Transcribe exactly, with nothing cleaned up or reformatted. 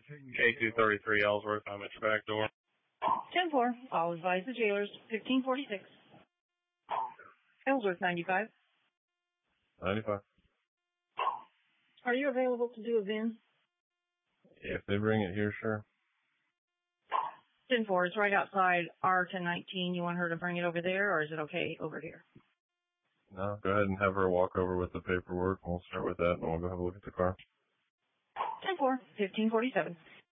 K two thirty-three Ellsworth, I'm at your back door. ten four, I'll advise the jailers, fifteen forty-six. Ellsworth ninety-five. ninety-five. Are you available to do a V I N? If they bring it here, sure. ten four, it's right outside R ten nineteen. You want her to bring it over there, or is it okay over here? No, go ahead and have her walk over with the paperwork. We'll start with that, and we'll go have a look at the car. ten four, fifteen forty-seven.